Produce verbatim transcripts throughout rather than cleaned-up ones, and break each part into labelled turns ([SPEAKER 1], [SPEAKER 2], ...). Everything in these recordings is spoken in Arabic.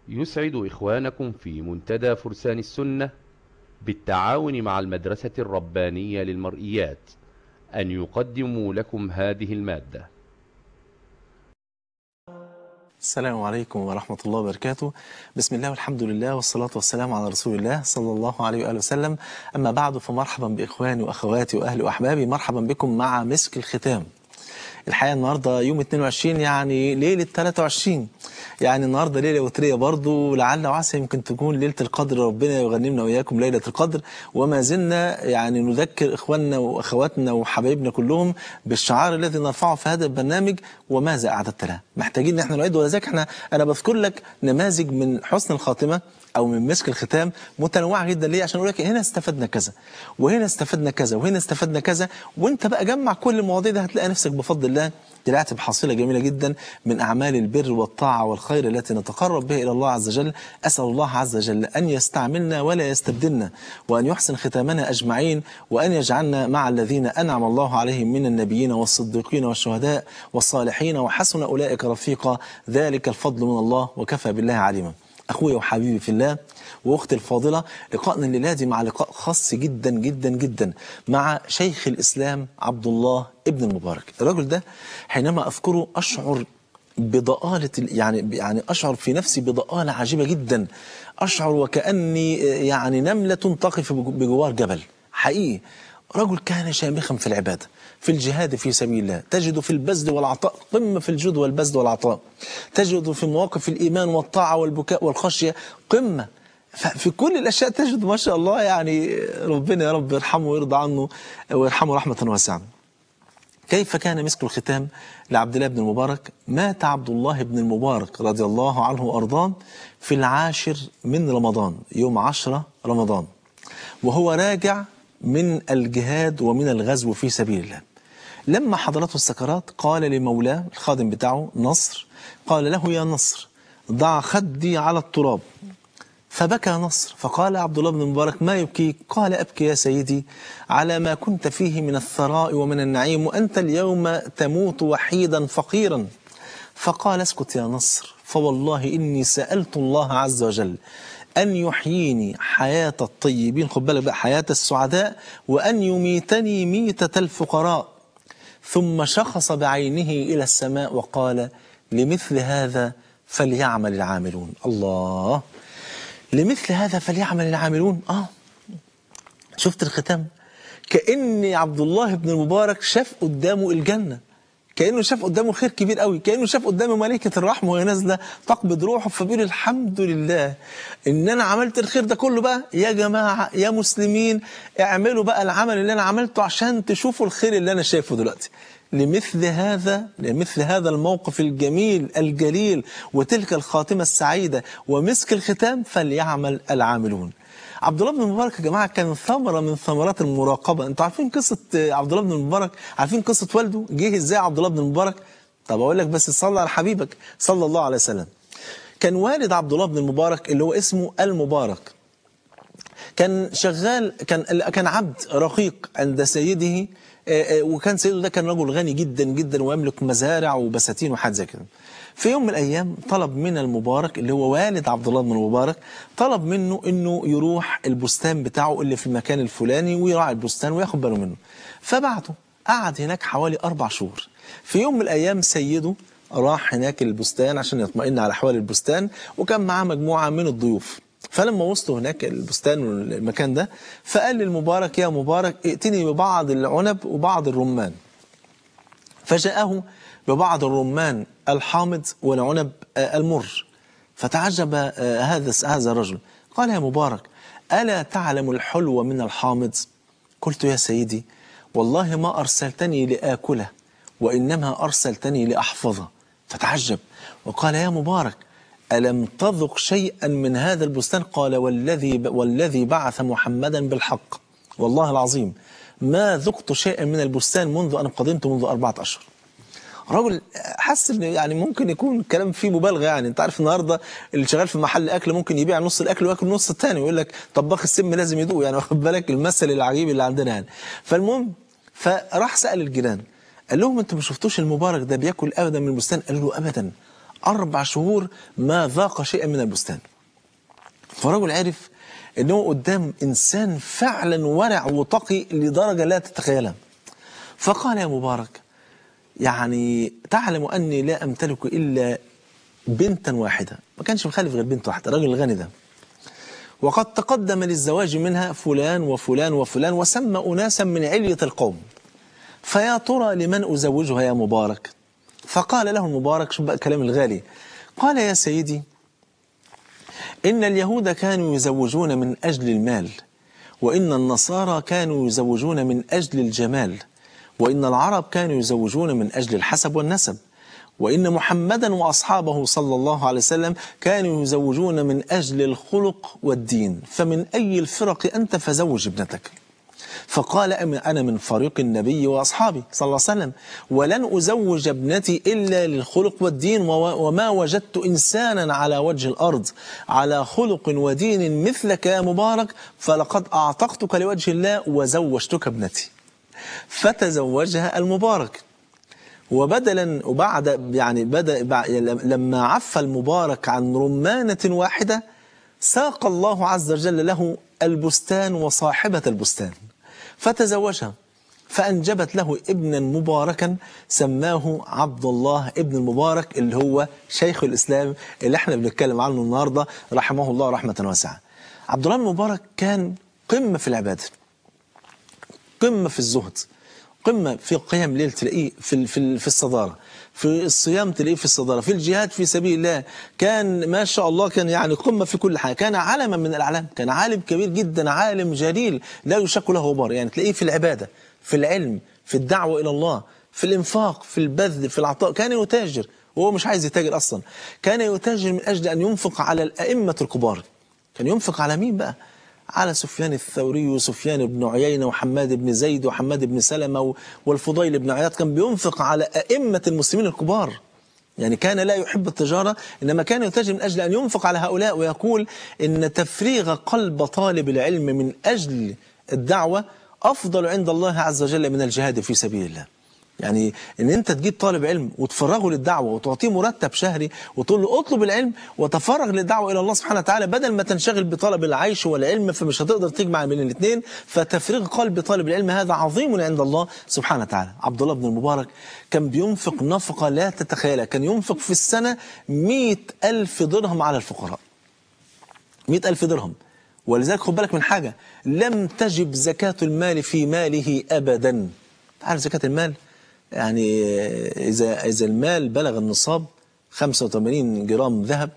[SPEAKER 1] يسعد إخوانكم في منتدى فرسان السنة بالتعاون مع المدرسة الربانية للمرئيات أن يقدموا لكم هذه المادة.
[SPEAKER 2] السلام عليكم ورحمة الله وبركاته. بسم الله والحمد لله والصلاة والسلام على رسول الله صلى الله عليه وآله وسلم. أما بعد، فمرحبا بإخواني وأخواتي وأهلي وأحبابي، مرحبا بكم مع مسك الختام. الحقيقة النهاردة يوم اثنين وعشرين، يعني ليلة ثلاثة وعشرين، يعني النهاردة ليلة وترية برضو، لعل وعسى يمكن تكون ليلة القدر. ربنا يغنمنا وإياكم ليلة القدر. وما زلنا يعني نذكر إخواننا وأخواتنا وحبايبنا كلهم بالشعار الذي نرفعه في هذا البرنامج: وماذا أعددت له. محتاجين ان احنا نعيد، ولذلك احنا انا بذكر لك نماذج من حسن الخاتمة او من مسك الختام متنوعه جدا. ليه؟ عشان اقول لك هنا استفدنا كذا وهنا استفدنا كذا وهنا استفدنا كذا، وانت بقى جمع كل المواضيع دي هتلاقي نفسك بفضل الله طلعت بحصيله جميله جدا من اعمال البر والطاعه والخير التي نتقرب بها الى الله عز وجل. اسال الله عز وجل ان يستعملنا ولا يستبدلنا، وان يحسن ختامنا اجمعين، وان يجعلنا مع الذين انعم الله عليهم من النبيين والصديقين والشهداء والصالحين، وحسن اولئك رفيقا. ذلك الفضل من الله وكفى بالله عليما. أخوي وحبيبي في الله وأختي الفاضلة، لقاءنا الليلة دي مع لقاء خاص جدا جدا جدا مع شيخ الإسلام عبد الله ابن المبارك. الرجل ده حينما أذكره أشعر بضآلة، يعني يعني أشعر في نفسي بضآلة عجيبة جدا. أشعر وكأني يعني نملة تقف بجوار جبل. حقيقي رجل كان شامخا في العبادة، في الجهاد في سبيل الله، تجد في البذل والعطاء قمة في الجود والبذل والعطاء، تجد في مواقف الإيمان والطاعة والبكاء والخشية قمة، في كل الأشياء تجد ما شاء الله. يعني ربنا يا رب يرحمه ويرضى عنه ويرحمه رحمة واسعة. كيف كان مسك الختام لعبد الله بن المبارك؟ مات عبد الله بن المبارك رضي الله عنه وأرضاه في العاشر من رمضان، يوم عشرة رمضان، وهو راجع من الجهاد ومن الغزو في سبيل الله. لما حضرته السكرات قال لمولاه الخادم بتاعه نصر، قال له: يا نصر، ضع خدي على التراب. فبكى نصر، فقال عبد الله بن المبارك: ما يبكيك؟ قال: أبكي يا سيدي على ما كنت فيه من الثراء ومن النعيم، وأنت اليوم تموت وحيدا فقيرا. فقال: اسكت يا نصر، فوالله إني سألت الله عز وجل أن يحييني حياة الطيبين، خد بالك بقى، حياة السعداء، وأن يميتني ميتة الفقراء. ثم شخص بعينه إلى السماء وقال: لمثل هذا فليعمل العاملون. الله، لمثل هذا فليعمل العاملون. آه شفت الختام؟ كأن عبد الله بن المبارك شاف قدامه الجنة، كأنه شاف قدامه خير كبير قوي، كأنه شاف قدامه ملائكة الرحمة وهي نازلة تقبض روحه، فبيقول الحمد لله إن أنا عملت الخير ده كله. بقى يا جماعة يا مسلمين، اعملوا بقى العمل اللي أنا عملته عشان تشوفوا الخير اللي أنا شايفه دلوقتي. لمثل هذا لمثل هذا الموقف الجميل الجليل وتلك الخاتمة السعيدة ومسك الختام فليعمل العاملون. عبد الله بن المبارك يا جماعه كان ثمره من ثمرات المراقبه. انتوا عارفين قصه عبد الله بن المبارك؟ عارفين قصه والده جه ازاي عبد الله بن المبارك؟ طب اقول لك، بس صلى على حبيبك صلى الله عليه وسلم. كان والد عبد الله بن المبارك اللي هو اسمه المبارك كان شغال، كان كان عبد رقيق عند سيده، وكان سيده ده كان رجل غني جدا جدا ويملك مزارع وبساتين وحاجات زي كده. في يوم من الأيام طلب من المبارك اللي هو والد عبد الله بن المبارك، طلب منه إنه يروح البستان بتاعه اللي في المكان الفلاني ويراعي البستان وياخد باله منه. فبعته، قعد هناك حوالي أربع شهور. في يوم من الأيام سيده راح هناك البستان عشان يطمئن على أحوال البستان، وكان معاه مجموعة من الضيوف. فلما وصلوا هناك البستان والمكان ده، فقال للمبارك: يا مبارك، ائتني ببعض العنب وبعض الرمان. فجاءه ببعض الرمان الحامض والعنب المر. فتعجب هذا هذا الرجل، قال: يا مبارك، ألا تعلم الحلو من الحامض؟ قلت: يا سيدي، والله ما أرسلتني لآكله، وإنما أرسلتني لأحفظه. فتعجب وقال: يا مبارك، ألم تذق شيئا من هذا البستان؟ قال: والذي والذي بعث محمدا بالحق، والله العظيم ما ذقت شيئا من البستان منذ أن قدمت منذ أربعة أشهر. رجل حس ان يعني ممكن يكون الكلام فيه مبالغه. يعني انت عارف النهارده اللي شغال في محل اكل ممكن يبيع نص الاكل وياكل النص الثاني، ويقول لك طباخ السم لازم يدوق، يعني واخد بالك المثل العجيب اللي عندنا يعني. فالمهم، فراح سال الجيران، قال لهم: انتوا ما شفتوش المبارك ده بياكل ابدا من البستان؟ قالوا له: ابدا، أربع شهور ما ذاق شيئا من البستان. فرجل عرف أنه قدام إنسان فعلا ورع وتقي لدرجة لا تتخيلها. فقال يا مبارك يعني تعلم أني لا أمتلك إلا بنتا واحدة، ما كانش مخالف غير بنت واحدة، الراجل الغني ده، وقد تقدم للزواج منها فلان وفلان وفلان وسمى أناسا من علية القوم، فيا ترى لمن أزوجها يا مبارك؟ فقال له المبارك، شوف بقى الكلام الغالي، قال يا سيدي إن اليهود كانوا يزوجون من أجل المال، وإن النصارى كانوا يزوجون من أجل الجمال، وإن العرب كانوا يزوجون من أجل الحسب والنسب، وإن محمدا وأصحابه صلى الله عليه وسلم كانوا يزوجون من أجل الخلق والدين، فمن أي الفرق أنت فزوج ابنتك. فقال أنا من فريق النبي وأصحابي صلى الله عليه وسلم، ولن أزوج ابنتي إلا للخلق والدين، وما وجدت إنسانا على وجه الأرض على خلق ودين مثلك يا مبارك، فلقد أعتقتك لوجه الله وزوجتك ابنتي. فتزوجها المبارك. وبدلا وبعد يعني بدأ لما عف المبارك عن رمانة واحدة ساق الله عز وجل له البستان وصاحبة البستان، فتزوجها فأنجبت له ابنا مباركا سماه عبد الله ابن المبارك اللي هو شيخ الإسلام اللي احنا بنتكلم عنه النهاردة رحمه الله رحمة واسعة. عبد الله المبارك كان قمة في العبادة، قمة في الزهد، قمة في قيام ليل تلاقيه في في في الصدارة، في الصيام تلاقيه في الصدارة، في الجهاد في سبيل الله كان ما شاء الله، كان يعني قمة في كل حاجة، كان علما من الأعلام، كان عالم كبير جدا، عالم جليل لا يشك له غبار، يعني تلاقيه في العبادة، في العلم، في الدعوة إلى الله، في الإنفاق، في البذل، في العطاء. كان يتاجر وهو مش عايز يتاجر أصلا، كان يتاجر من أجل أن ينفق على الأئمة الكبار. كان ينفق على مين بقى؟ على سفيان الثوري وسفيان بن عيينة وحماد بن زيد وحماد بن سلمة والفضيل بن عياض. كان بينفق على أئمة المسلمين الكبار، يعني كان لا يحب التجارة، إنما كان يتاجر من أجل أن ينفق على هؤلاء. ويقول إن تفريغ قلب طالب العلم من أجل الدعوة أفضل عند الله عز وجل من الجهاد في سبيل الله. يعني ان انت تجيب طالب علم وتفرغه للدعوه وتعطيه مرتب شهري وتقول له اطلب العلم وتفرغ للدعوه الى الله سبحانه وتعالى، بدل ما تنشغل بطلب العيش والعلم فمش هتقدر تجمع بين الاثنين. فتفريغ قلب طالب العلم هذا عظيم عند الله سبحانه وتعالى. عبد الله بن المبارك كان بينفق نفقه لا تتخيلها، كان ينفق في السنه مئة ألف درهم على الفقراء، مئة ألف درهم. ولذلك خد بالك من حاجه، لم تجب زكاه المال في ماله ابدا. تعرف زكاه المال يعني إذا إذا المال بلغ النصاب خمسة وثمانين جرام ذهب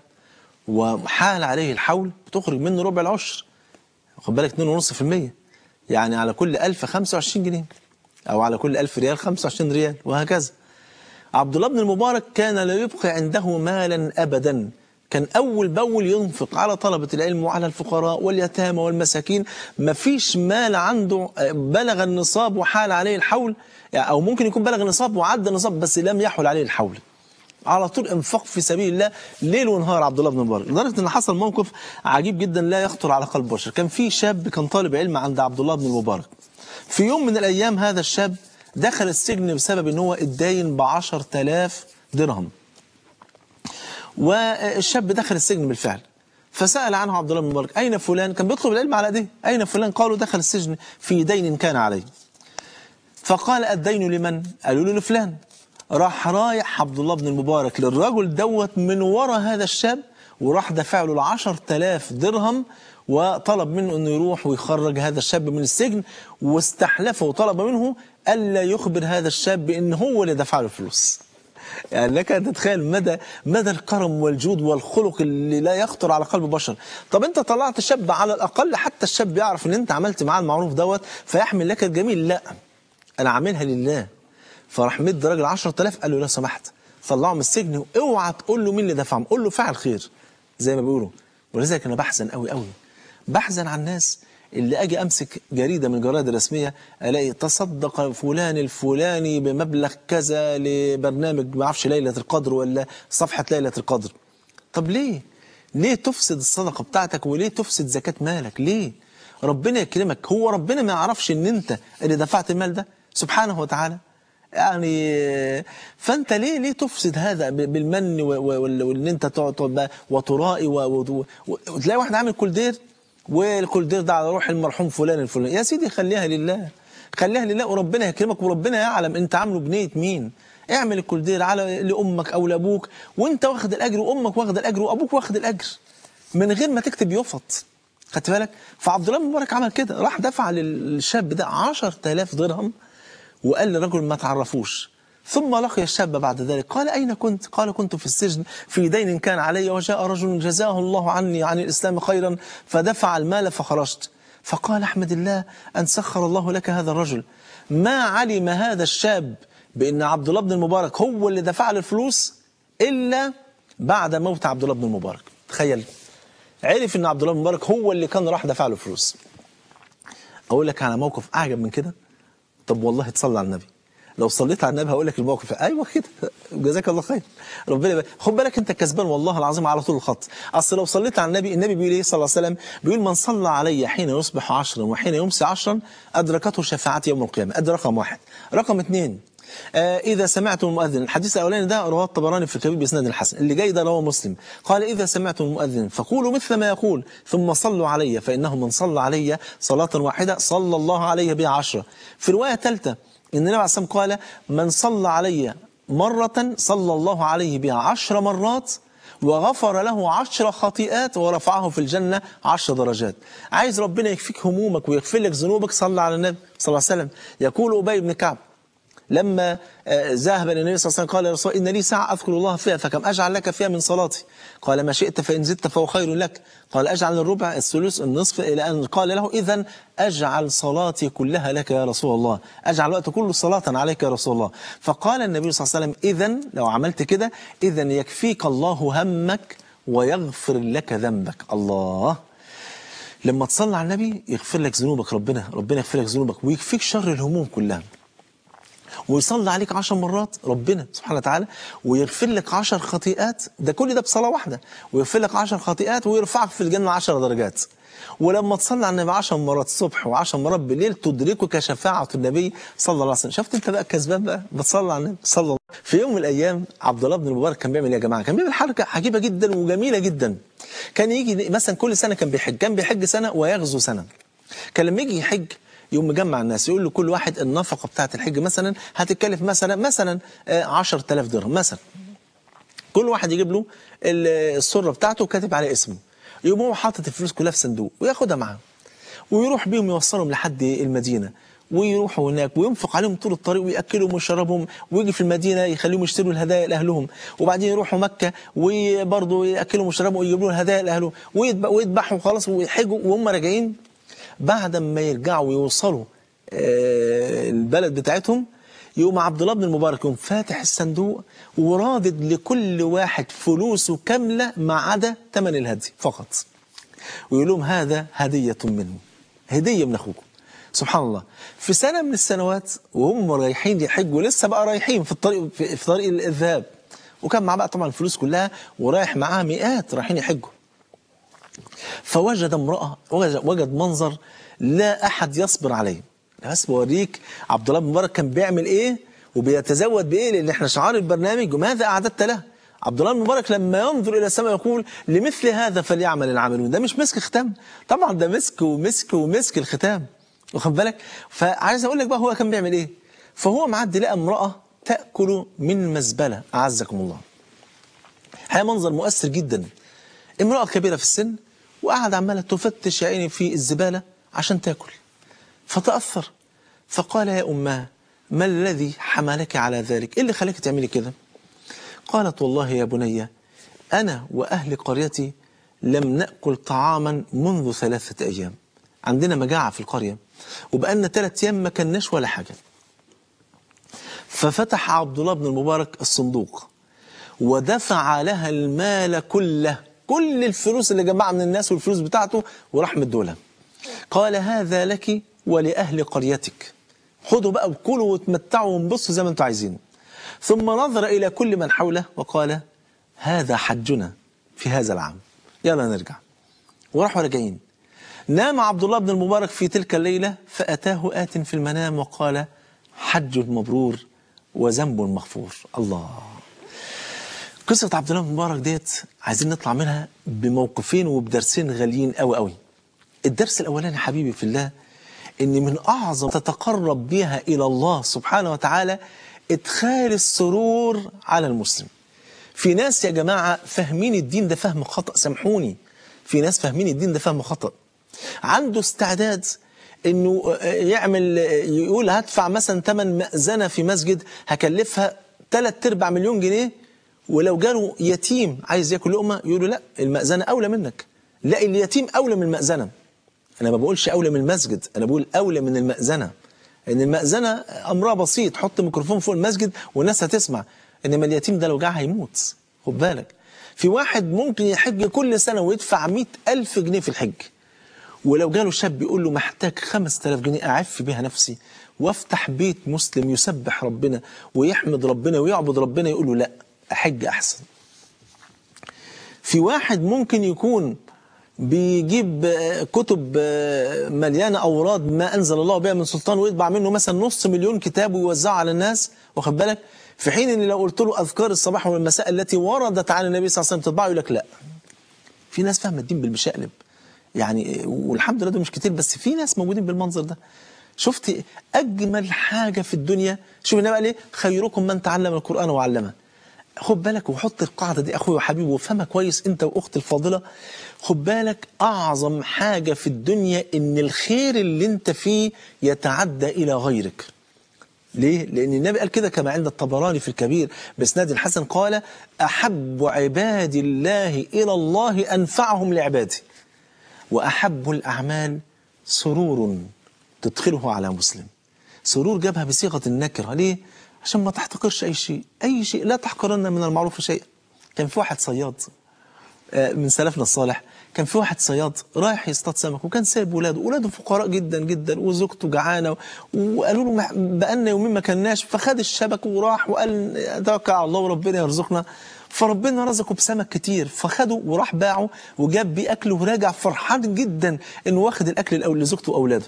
[SPEAKER 2] وحال عليه الحول بتخرج منه ربع العشر، خد بالك اثنين فاصلة خمسة بالمئة، يعني على كل ألف خمسة وعشرين جنيه، أو على كل ألف ريال خمسة وعشرين ريال، وهكذا. عبد الله بن المبارك كان لا يبقي عنده مالا أبدا، كان أول بأول ينفق على طلبة العلم وعلى الفقراء واليتامى والمساكين. ما فيش مال عنده بلغ النصاب وحال عليه الحول، يعني أو ممكن يكون بلغ النصاب وعدى النصاب بس لم يحول عليه الحول، على طول انفاق في سبيل الله ليل ونهار عبد الله بن المبارك. لدرجة ان حصل موقف عجيب جدا لا يخطر على قلب بشر. كان في شاب كان طالب علم عند عبد الله بن المبارك، في يوم من الأيام هذا الشاب دخل السجن بسبب ان هو اتداين بعشر تلاف درهم، والشاب دخل السجن بالفعل. فسأل عنه عبد الله بن المبارك أين فلان؟ كان بيطلب العلم على ايديه، أين فلان؟ قالوا دخل السجن في دين كان عليه. فقال الدين لمن؟ قالوا له لفلان. راح رايح عبد الله بن المبارك للرجل دوت من وراء هذا الشاب، وراح دفع له العشر تلاف درهم، وطلب منه انه يروح ويخرج هذا الشاب من السجن، واستحلفه وطلب منه ألا يخبر هذا الشاب بأن هو اللي دفع له الفلوس. يعني لك أن تتخيل مدى مدى الكرم والجود والخلق اللي لا يخطر على قلب بشر. طب انت طلعت الشاب، على الأقل حتى الشاب يعرف ان انت عملت معاه المعروف دوت فيحمل لك الجميل. لا، انا عاملها لله. فراح مد راجل عشرة آلاف، قال له لو سمحت طلعه من السجن، واوعى تقول له مين اللي دفعهم، قول له فعل خير زي ما بيقولوا. ولذلك انا بحزن قوي قوي، بحزن على الناس اللي اجي امسك جريده من الجرايد الرسميه الاقي تصدق فلان الفلاني بمبلغ كذا لبرنامج ما اعرفش ليله القدر ولا صفحه ليله القدر. طب ليه؟ ليه تفسد الصدقه بتاعتك؟ وليه تفسد زكاه مالك؟ ليه؟ ربنا يكرمك. هو ربنا ما يعرفش ان انت اللي دفعت المال ده سبحانه وتعالى؟ يعني فانت ليه ليه تفسد هذا بالمن وان انت تقعد وترائي وتلاقي واحد عامل كولدير، والكولدير ده على روح المرحوم فلان الفلاني. يا سيدي خليها لله، خليها لله وربنا يكرمك وربنا يعلم انت عامله بنية مين. اعمل الكولدير على لامك او لابوك وانت واخد الاجر وامك واخد الاجر وابوك واخد الاجر من غير ما تكتب يفط. خدت بالك؟ فعبد الله بن مبارك عمل كده، راح دفع للشاب ده عشرة آلاف درهم وقال للرجل ما تعرفوش. ثم لقي الشاب بعد ذلك قال أين كنت؟ قال كنت في السجن في دين كان علي، وجاء رجل جزاه الله عني عن الإسلام خيرا فدفع المال فخرجت. فقال احمد الله أن سخر الله لك هذا الرجل. ما علم هذا الشاب بأن عبد الله بن المبارك هو اللي دفع له الفلوس إلا بعد موت عبد الله بن المبارك. تخيل، عرف أن عبد الله بن المبارك هو اللي كان راح دفع له فلوس. أقول لك على موقف أعجب من كده. طب والله تصلي على النبي، لو صليت على النبي هقول لك الموقف. ايوه كده، جزاك الله خير، ربنا يبارك. خد بالك انت كسبان والله العظيم على طول الخط. اصل لو صليت على النبي، النبي بيقول ايه صلى الله عليه وسلم؟ بيقول من صلى علي حين يصبح عشرا وحين يمسي عشرا ادركته شفاعتي يوم القيامه. ادي رقم واحد. رقم اثنين، آه إذا سمعتم المؤذن، الحديث الأولاني ده رواه الطبراني في الكبير بإسناد الحسن، اللي جاي ده رواه مسلم. قال إذا سمعتم المؤذن فقولوا مثل ما يقول ثم صلوا علي فإنه من صلى علي صلاة واحدة صلى الله عليه بها عشرة. في رواية ثالثة إن النبي عليه الصلاة والسلام قال من صلى علي مرة صلى الله عليه بها عشر مرات وغفر له عشر خطيئات ورفعه في الجنة عشر درجات. عايز ربنا يكفيك همومك ويغفر لك ذنوبك، صلى على النبي صلى الله عليه وسلم. يقول أبي بن كعب لما ذهب الى النبي صلى الله عليه وسلم قال يا رسول الله إن لي ساعة أذكر الله فيها فكم أجعل لك فيها من صلاتي؟ قال ما شئت فإن زدت فهو خير لك. قال أجعل الربع الثلث النصف، إلى أن قال له إذن أجعل صلاتي كلها لك يا رسول الله، أجعل وقت كله صلاة عليك يا رسول الله. فقال النبي صلى الله عليه وسلم إذن لو عملت كده إذن يكفيك الله همك ويغفر لك ذنبك. الله، لما تصلي على النبي يغفر لك ذنوبك، ربنا ربنا يغفر لك ذنوبك ويكفيك شر الهموم كلها، ويصلي عليك عشر مرات ربنا سبحانه وتعالى ويغفر لك عشر خطيئات، ده كل ده بصلاة واحدة، ويغفر لك عشر خطيئات ويرفعك في الجنة عشر درجات. ولما تصلي على النبي عشر مرات الصبح وعشر مرات بالليل تدركك شفاعة النبي صلى الله عليه وسلم. شفت انت بقى كسبان بقى بتصلي على النبي صلى الله عليه وسلم. في يوم من الايام عبد الله بن المبارك كان بيعمل ايه يا جماعه؟ كان بيعمل حركه عجيبه جدا وجميله جدا. كان يجي مثلا كل سنه كان بيحج، كان بيحج سنه ويغزو سنه. كان لما يجي يحج يوم مجمع الناس يقول له كل واحد النفقه بتاعه الحج مثلا هتتكلف مثلا مثلا عشرة آلاف درهم مثلا. كل واحد يجيب له السره بتاعته وكاتب عليه اسمه، يقوم هو حاطط الفلوس كلها في صندوق وياخدها معاه ويروح بيهم يوصلهم لحد المدينه ويروحوا هناك وينفق عليهم طول الطريق ويأكلهم ويشربهم، ويجي في المدينة يخليهم يشتروا الهدايا لأهلهم، وبعدين يروحوا مكة وبرضه يأكلهم ويشربهم ويجيبوا لهم الهدايا لأهلهم ويذبحوا خلاص ويحجوا. وهم راجعين بعد ما يرجعوا ويوصلوا البلد بتاعتهم يقوم عبد الله بن المبارك يقوم فاتح الصندوق ورادد لكل واحد فلوسه كاملة ما عدا ثمن الهدي فقط، ويقول لهم هذا هدية منه، هدية من أخوكم. سبحان الله. في سنة من السنوات وهم رايحين يحجوا، لسه بقى رايحين في الطريق في, في طريق الذهاب، وكان معاه بقى طبعا الفلوس كلها ورايح معاه مئات رايحين يحجوا. فوجد امرأة، وجد, وجد منظر لا أحد يصبر عليه. بس بوريك عبد الله بن مبارك كان بيعمل إيه وبيتزود بإيه، لأن إحنا شعار البرنامج وماذا أعددت له. عبد الله بن مبارك لما ينظر إلى السماء يقول لمثل هذا فليعمل العاملون. ده مش مسك ختام طبعا، ده مسك ومسك ومسك الختام، واخد بالك. فعايز اقول لك بقى هو كان بيعمل ايه. فهو معدي لقى امراه تاكل من مزبله، اعزكم الله. هي منظر مؤثر جدا، امراه كبيره في السن وقاعده عماله تفتش يا عيني في الزباله عشان تاكل. فتاثر فقال يا اماه ما الذي حملك على ذلك؟ ايه اللي خلاك تعملي كده؟ قالت والله يا بني انا واهل قريتي لم ناكل طعاما منذ ثلاثه ايام، عندنا مجاعه في القريه وبقالنا ثلاث ايام ما كناش ولا حاجه. ففتح عبد الله بن المبارك الصندوق ودفع لها المال كله، كل الفلوس اللي جمعها من الناس والفلوس بتاعته وراح مدولها. قال هذا لك ولاهل قريتك، خدوا بقى وكلوا وتمتعوا وانبسطوا زي ما انتم عايزين. ثم نظر الى كل من حوله وقال هذا حجنا في هذا العام، يلا نرجع. وراحوا راجعين. نام عبد الله بن المبارك في تلك الليلة فأتاه آت في المنام وقال حج مبرور وذنب مغفور. الله. قصة عبد الله بن مبارك ديت عايزين نطلع منها بموقفين وبدرسين غاليين قوي قوي. الدرس الأولاني حبيبي في الله، إن من أعظم تتقرب بها إلى الله سبحانه وتعالى إدخال السرور على المسلم. في ناس يا جماعة فاهمين الدين ده فهم خطأ، سامحوني، في ناس فاهمين الدين ده فهم خطأ. عنده استعداد إنه يعمل يقول هدفع مثلا ثمن مأذنة في مسجد هكلفها ثلاث أرباع مليون جنيه، ولو جاله يتيم عايز ياكل لقمة يقولوا لا المأذنة أولى منك. لا، اليتيم أولى من المأذنة. أنا ما بقولش أولى من المسجد، أنا بقول أولى من المأذنة. إن المأذنة أمرها بسيط، حط ميكروفون فوق المسجد والناس هتسمع. إنما اليتيم ده لو جاع هيموت. خد بالك، في واحد ممكن يحج كل سنة ويدفع مئة ألف جنيه في الحج، ولو جاله شاب يقول له محتاج خمسة آلاف جنيه أعف بها نفسي وافتح بيت مسلم يسبح ربنا ويحمد ربنا ويعبد ربنا، يقول له لا أحج أحسن. في واحد ممكن يكون بيجيب كتب مليانة أوراد ما أنزل الله بها من سلطان ويطبع منه مثلا نص مليون كتاب ويوزعه على الناس، واخد بالك، في حين ان لو قلت له أذكار الصباح والمساء التي وردت عن النبي صلى الله عليه وسلم تطبعه، يقول لك لا. في ناس فاهمة الدين بالمشقلب يعني، والحمد لله ده مش كتير، بس في ناس موجودين بالمنظر ده. شفت أجمل حاجة في الدنيا؟ شوف النبي قال ايه؟ خيركم من تعلم القرآن وعلمه. خد بالك وحط القاعدة دي أخوي وحبيبي وفهمها كويس أنت وأختي الفاضلة. خد بالك، أعظم حاجة في الدنيا إن الخير اللي أنت فيه يتعدى إلى غيرك. ليه؟ لأن النبي قال كده كما عند الطبراني في الكبير بإسناد حسن، قال أحب عباد الله إلى الله أنفعهم لعباده، وأحب الأعمال سرور تدخله على مسلم. سرور جابها بصيغة النكرة. ليه؟ عشان ما تحتقرش أي شيء، أي شيء لا تحقرن من المعروف شيئا. كان في واحد صياد من سلفنا الصالح، كان في واحد صياد رايح يصطاد سمك، وكان سايب ولاده، ولاده فقراء جدا جدا وزوجته جعانه، وقالوا له بقالنا يومين ما كناش، فخد الشبك وراح وقال توكل على الله وربنا يرزقنا. فربنا رزقه بسمك كتير، فخده وراح باعه وجاب بيه اكل وراجع فرحان جدا انه واخد الاكل الاول لزوجته واولاده.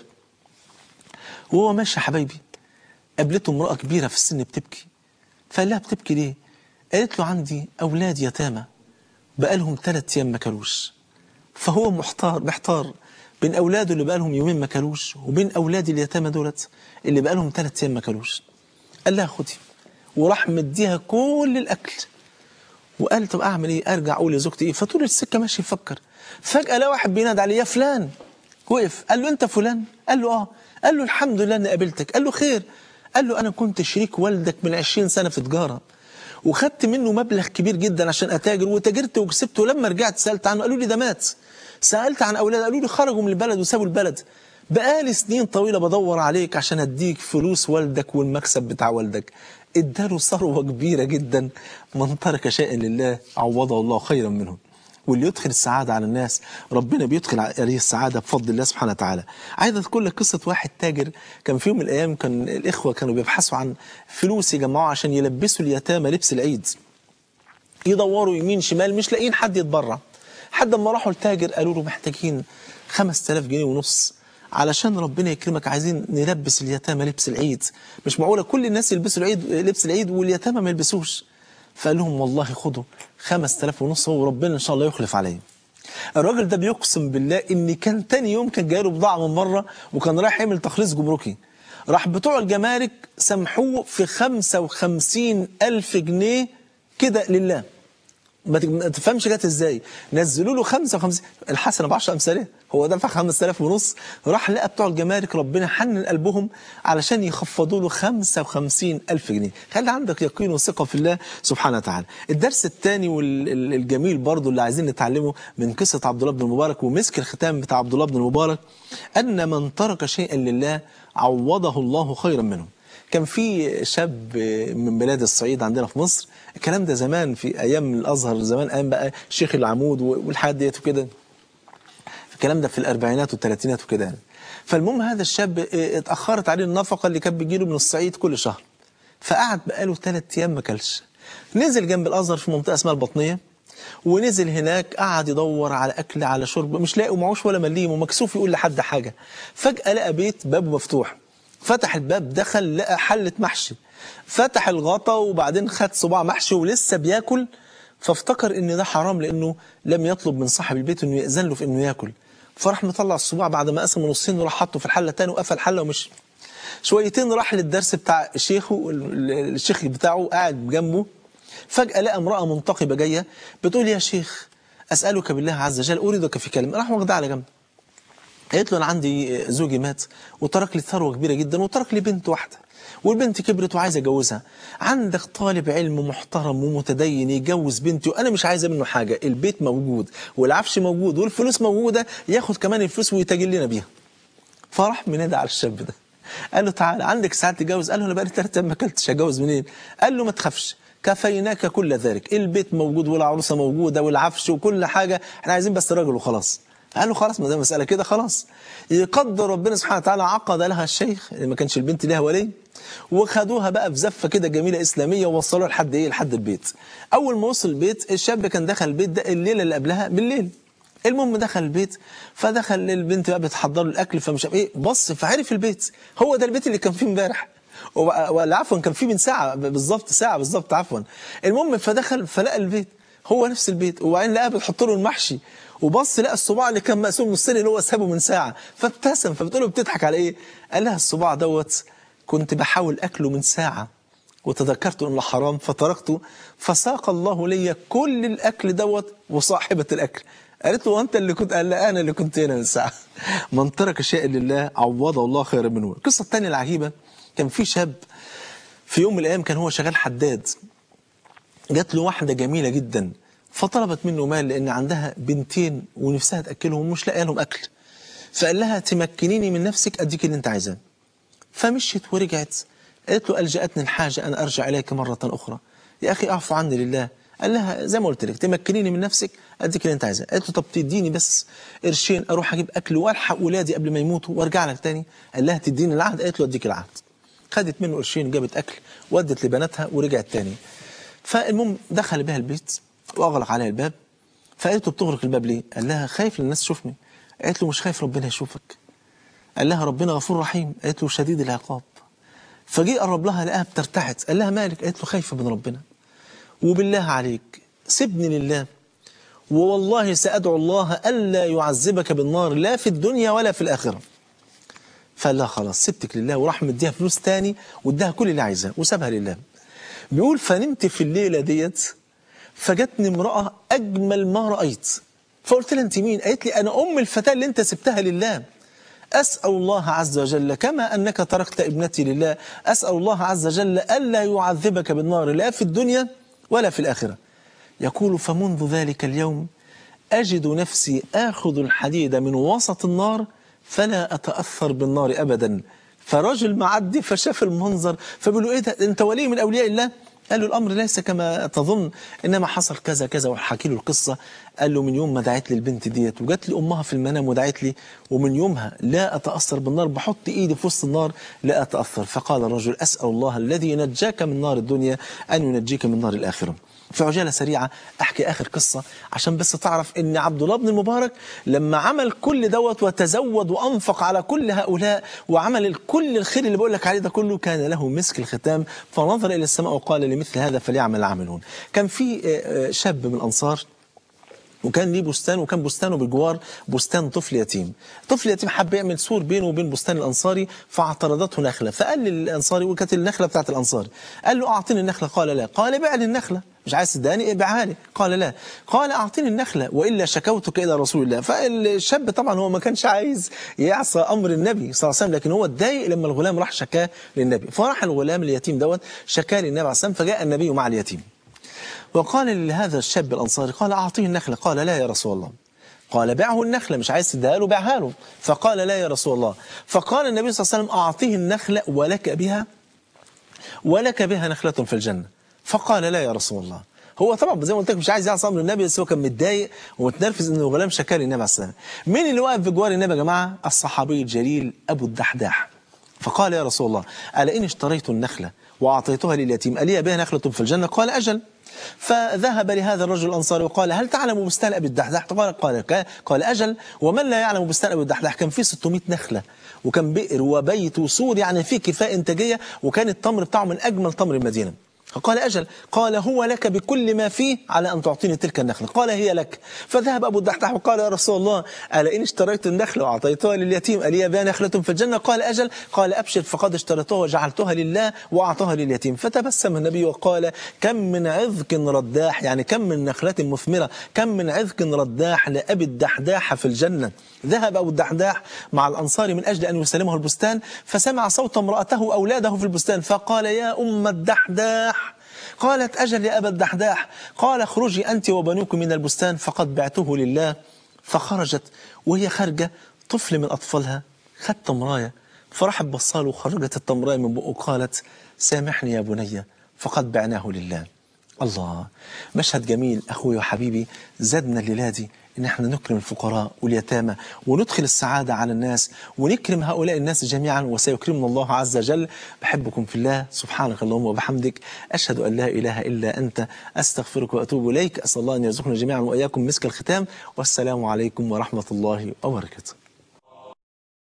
[SPEAKER 2] وهو ماشي يا حبايبي قابلته امراه كبيره في السن بتبكي، فقال لها بتبكي ليه؟ قالت له عندي اولاد يتامى بقالهم ثلاث ايام ما كلوش. فهو محتار محتار بين اولاده اللي بقالهم يومين ما كلوش وبين اولاد اليتامى دولت اللي بقالهم ثلاث ايام ما كلوش. قال لها خدي، وراح مديها كل الاكل، وقال طب اعمل ايه؟ ارجع اقول لزوجتي ايه؟ فطول السكه ماشي يفكر، فجاه لقى واحد بينادي عليه يا فلان. وقف قال له انت فلان؟ قال له اه. قال له الحمد لله اني قابلتك. قال له خير؟ قال له انا كنت شريك والدك من عشرين سنه في تجاره، وخدت منه مبلغ كبير جدا عشان اتاجر، وتاجرت وكسبت، ولما رجعت سالت عنه قالوا لي ده مات. سالت عن اولاده قالوا لي خرجوا من البلد وسابوا البلد. بقالي سنين طويله بدور عليك عشان اديك فلوس والدك والمكسب بتاع والدك. اداله ثروه كبيره جدا. من ترك شيئا لله عوضه الله خيرا منه. واللي يدخل السعاده على الناس ربنا بيدخل عليه السعاده بفضل الله سبحانه وتعالى. عايز اذكر لك قصه واحد تاجر كان في يوم من الايام كان الاخوه كانوا بيبحثوا عن فلوس يجمعوها عشان يلبسوا اليتامى لبس العيد. يدوروا يمين شمال مش لاقيين حد يتبرع، حد ما راحوا التاجر قالوا له محتاجين خمسة آلاف جنيه ونص علشان ربنا يكرمك، عايزين نلبس اليتامى لبس العيد، مش معقوله كل الناس يلبسوا العيد لبس العيد واليتامى ما يلبسوش. فقال لهم والله خدوا خمسة آلاف ونص وربنا ان شاء الله يخلف عليه. الراجل ده بيقسم بالله ان كان تاني يوم كان جاي له بضاعه من بره وكان رايح يعمل تخليص جمركي، راح بتوع الجمارك سامحوه في خمسة وخمسين ألف جنيه كده لله. ما تفهمش جت ازاي، نزلوا له خمسة وخمسين الحسنه ب عشرة امثالها، هو دفع خمسة آلاف ونص، راح لقى بتوع الجمارك ربنا حنن قلبهم علشان يخفضوا له خمسة وخمسين ألف جنيه. خلي عندك يقين وثقه في الله سبحانه وتعالى. الدرس الثاني والجميل برضو اللي عايزين نتعلمه من قصه عبد الله بن المبارك ومسك الختام بتاع عبد الله بن المبارك، ان من ترك شيئا لله عوضه الله خيرا منه. كان في شاب من بلاد الصعيد عندنا في مصر، الكلام ده زمان في ايام الازهر، زمان ايام بقى شيخ العمود والحاجات ديت وكده، الكلام ده في الاربعينات والثلاثينات وكده يعني. فالمهم هذا الشاب اتاخرت عليه النفقه اللي كانت بتجيله من الصعيد كل شهر، فقعد بقاله ثلاث ايام ما كلش. نزل جنب الازهر في منطقه اسمها البطنيه، ونزل هناك قعد يدور على اكل على شرب، مش لاقي ومعوش ولا مليم ومكسوف يقول لحد حاجه. فجاه لقى بيت بابه مفتوح، فتح الباب دخل لقى حلة محشي، فتح الغطا وبعدين خد صباع محشي ولسه بياكل، فافتكر ان ده حرام لانه لم يطلب من صاحب البيت انه يأذن له في انه ياكل، فراح مطلع الصباع بعد ما قسمه نصين وراح حطه في الحله تاني وقفل الحله ومشي. شويتين راح للدرس بتاع شيخه، الشيخ بتاعه قاعد جنبه، فجأة لقى امرأة منتقبة جاية بتقول يا شيخ أسألك بالله عز وجل أريدك في كلمة. راح واخدها على جنب، قالت له أنا عندي زوجي مات وترك لي ثروة كبيرة جدا وترك لي بنت واحدة والبنت كبرت وعايز أجوزها، عندك طالب علم محترم ومتدين يجوز بنتي وأنا مش عايزة منه حاجة، البيت موجود والعفش موجود والفلوس موجودة، ياخد كمان الفلوس ويتاجر لنا بيها. فراح منادى على الشاب ده قال له تعالى عندك ساعة تجوز؟ قال له أنا بقالي ثلاث أيام ما أكلتش، أجوز منين؟ قال له ما تخافش كفيناك كل ذلك، البيت موجود والعروسة موجودة والعفش وكل حاجة، احنا عايزين بس راجل وخلاص. قال له خلاص ما دام مسألة كده خلاص. يقدر ربنا سبحانه وتعالى عقد لها الشيخ اللي ما كانش البنت لها ولي، وخدوها بقى في زفة كده جميلة إسلامية ووصلوها لحد إيه؟ لحد البيت. أول ما وصل البيت الشاب كان دخل البيت ده الليلة اللي قبلها بالليل. المهم دخل البيت، فدخل البنت بقى بتحضر له الأكل فمش ايه، بص فعرف البيت هو ده البيت اللي كان فيه امبارح، ولا عفوا كان فيه من ساعة بالظبط، ساعة بالظبط عفوا. المهم فدخل فلقى البيت هو نفس البيت، وبعدين لقى بتحط له المحشي، وبص لقى الصباع اللي كان مقسوم نصين اللي هو سابه من ساعة، فابتسم. فبتقول له بتضحك على ايه؟ قال لها الصباع دوت كنت بحاول أكله من ساعة وتذكرت انه حرام فتركته، فساق الله لي كل الأكل دوت وصاحبة الأكل. قالت له وانت اللي كنت؟ قال لا انا اللي كنت هنا من ساعه. من ترك شيئا لله عوضه الله خيرا منه. القصه الثانيه العجيبه، كان في شاب في يوم من الايام كان هو شغال حداد، جات له واحده جميله جدا فطلبت منه مال لان عندها بنتين ونفسها تاكلهم ومش لاقيه لهم اكل، فقال لها تمكنيني من نفسك اديك اللي انت عايزاه. فمشيت ورجعت قالت له الجاتني الحاجه ان ارجع اليك مره اخرى، يا اخي اعفو عني لله. قال لها زي ما قلت لك تمكنيني من نفسك اديك اللي انت عايزاه. قالت له طب تديني بس قرشين اروح اجيب اكل والحق ولادي قبل ما يموتوا وارجع لك تاني. قال لها تديني العهد؟ قالت له اديك العهد. خدت منه قرشين جابت اكل ودت لبناتها ورجعت تاني. فالمهم دخل بها البيت واغلق عليها الباب، فقالت له بتغلق الباب ليه؟ قال لها خايف الناس تشوفني. قالت له مش خايف ربنا يشوفك. قال لها ربنا غفور رحيم. قالت له شديد العقاب. فجي قرب لها لقاها بترتعد، قال لها مالك؟ قالت له خايفه من ربنا وبالله عليك سيبني لله ووالله سأدعو الله ألا يعذبك بالنار لا في الدنيا ولا في الآخرة. فقال لها خلاص سبتك لله، وراح مديها فلوس تاني واداها كل اللي عايزاه وسابها لله. بيقول فنمت في الليلة ديت فجتني امرأة أجمل ما رأيت، فقلت لها أنت مين؟ قالت لي أنا أم الفتاة اللي أنت سبتها لله، أسأل الله عز وجل كما أنك تركت ابنتي لله أسأل الله عز وجل ألا يعذبك بالنار لا في الدنيا ولا في الآخرة. يقول فمنذ ذلك اليوم أجد نفسي آخذ الحديد من وسط النار فلا أتأثر بالنار أبدا. فرجل معدي فشاف المنظر فبيقول له إيه ده أنت ولي من أولياء الله؟ قال له الأمر ليس كما تظن، إنما حصل كذا كذا وحكي له القصة. قال له من يوم ما دعيت لي البنت ديت وجات لي أمها في المنام ودعيت لي ومن يومها لا أتأثر بالنار، بحط إيدي في وسط النار لا أتأثر. فقال الرجل أسأل الله الذي نجاك من نار الدنيا أن ينجيك من نار الآخرة. في عجالة سريعة أحكي آخر قصة عشان بس تعرف إن عبد الله بن المبارك لما عمل كل دوت وتزود وأنفق على كل هؤلاء وعمل كل الخير اللي بقول لك عليه ده كله كان له مسك الختام، فنظر إلى السماء وقال لمثل هذا فليعمل العاملون. كان في شاب من الأنصار وكان ليه بستان وكان بستانه بجوار بستان طفل يتيم. طفل يتيم حب يعمل سور بينه وبين بستان الأنصاري فاعترضته نخلة، فقال للأنصاري وكانت النخلة بتاعت الأنصاري قال له أعطيني النخلة. قال لا. قال بيع لي النخلة، مش عايز تداني ابيعها لي. قال لا. قال أعطيني النخلة وإلا شكوتك إلى رسول الله. فالشاب طبعا هو ما كانش عايز يعصى أمر النبي صلى الله عليه وسلم، لكن هو اتضايق لما الغلام راح شكاه للنبي، فراح الغلام اليتيم دوت شكاه للنبي عليه الصلاة والسلام، فجاء النبي مع اليتيم وقال لهذا الشاب الأنصاري قال أعطيه النخلة. قال لا يا رسول الله. قال بعه النخلة، مش عايز تديها له بعها له. فقال لا يا رسول الله. فقال النبي صلى الله عليه وسلم أعطيه النخلة ولك بها ولك بها نخلة في الجنة. فقال لا يا رسول الله. هو طبعا زي ما قلت لك مش عايز يعصي امر النبي، بس هو كان متضايق ومتنرفز ان الغلام شكا للنبي عليه الصلاه والسلام. مين اللي واقف بجوار النبي يا جماعه؟ الصحابي الجليل ابو الدحداح. فقال يا رسول الله ألا إن اشتريت النخلة وأعطيتها لليتيم ألي بها نخلة في الجنة؟ قال أجل. فذهب لهذا الرجل الأنصاري وقال هل تعلم بستان أبي الدحداح؟ قال قال قال أجل. ومن لا يعلم بستان أبي الدحداح؟ كان فيه ستمائة نخلة وكان بئر وبيت وسور، يعني فيه كفاءة إنتاجية، وكان التمر بتاعه من أجمل تمر المدينة. فقال أجل. قال هو لك بكل ما فيه على أن تعطيني تلك النخلة. قال هي لك. فذهب أبو الدحداح وقال يا رسول الله ألا إن اشتريت النخلة وأعطيتها لليتيم ألي بها نخلة في الجنة؟ قال أجل. قال أبشر فقد اشتريتها وجعلتها لله وأعطاها لليتيم. فتبسم النبي وقال كم من عذق رداح، يعني كم من نخلة مثمرة، كم من عذق رداح لأبي الدحداح في الجنة. ذهب أبو الدحداح مع الأنصار من أجل أن يسلمه البستان، فسمع صوت امرأته وأولاده في البستان فقال يا أم الدحداح. قالت أجل يا أبا الدحداح. قال اخرجي أنت وبنوك من البستان فقد بعته لله. فخرجت وهي خارجة طفل من أطفالها خد تمراية، فرحب بصاله وخرجت التمراية من بقه وقالت سامحني يا بني فقد بعناه لله. الله، مشهد جميل أخوي وحبيبي. زادنا الليلة دي إن احنا نكرم الفقراء واليتامى وندخل السعادة على الناس ونكرم هؤلاء الناس جميعا وسيكرمنا الله عز وجل. بحبكم في الله، سبحانك اللهم وبحمدك، أشهد أن لا إله إلا أنت، أستغفرك وأتوب إليك. أسأل الله أن يرزقنا جميعا وإياكم مسك الختام، والسلام عليكم ورحمة الله وبركاته.